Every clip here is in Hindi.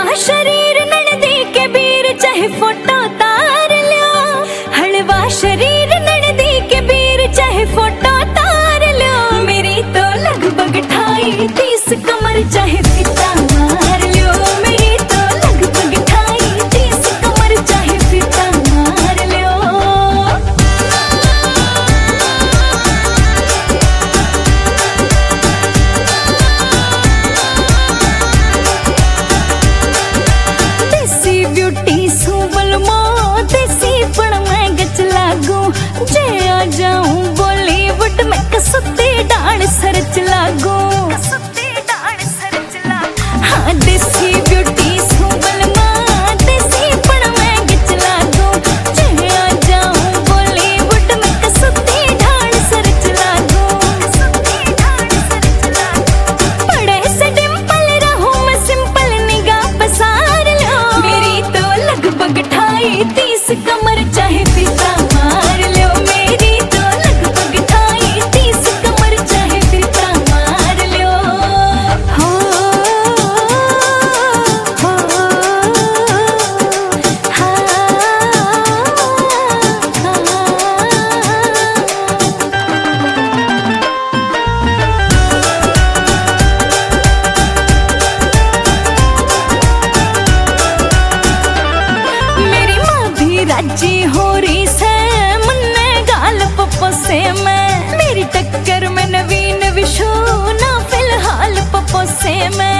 शरीर ननदी के बीर चाहे फोटो तार लियो, हलवा शरीर ननदी के बीर चाहे फोटो तार लियो। मेरी तो लगभग 28-30 कमर चाहे फीता मार लियो, मेरी तो लगभग 28-30 कमर चाहे फीता मार लियो। देसी ब्यूटी सुबल मो देसी पण मैं गच लागू, जे आ जाऊं बॉलीवुड में कसुती डांस सरच लागू। हाँ देसी ब्यूटी सुबल मां देसी पण मैं गच लागू, जे आ जाऊं बॉलीवुड में कसुती डांस सरच लागू। बड़े से डिंपल रहूं मैं सिंपल निगाह पसार लो, मेरी तो लगभग 28-30 कमर चाहे फीता मार लो, मेरी तो लगभग 28-30 कमर चाहे फीता मार लो। हो हाँ मेरी माँ भी राजी हो रही से मन्ने गाल पप्पो से मैं, मेरी टक्कर में नवीन विशु ना फिलहाल पप्पो से मैं।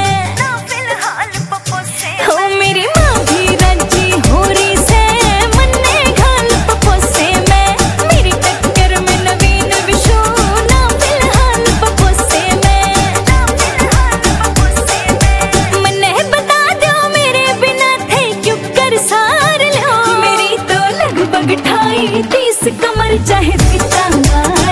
हो मेरी माँ भी राजी हो रही से मन्ने गाल पप्पो से मैं, मेरी टक्कर में नवीन विशु ना फिलहाल पप्पो से मैं। मन्ने बता दो मेरे बिना थे क्यों कर सार लो, मेरी तो लगभग 28-30 कमर चाहे फीता मार